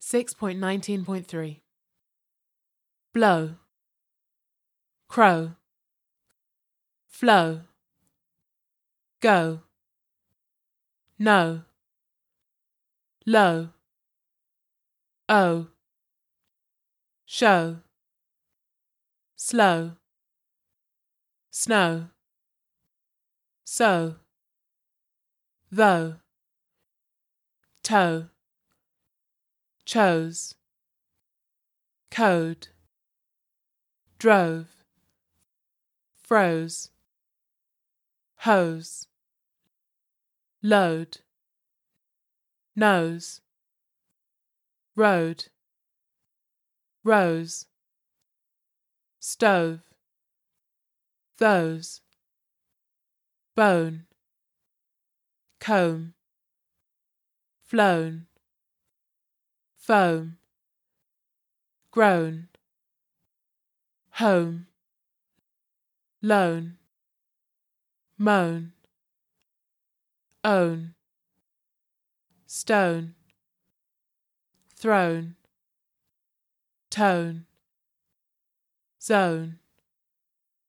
6.19.3 Blow, crow, flow, go, no, low, oh, show, slow, snow, so, though, toe, chose, code, drove, froze, hose, load, nose, road, rose, stove, those, bone, comb, flown, foam, grown, home, loan, moan, own, stone, thrown, tone, zone,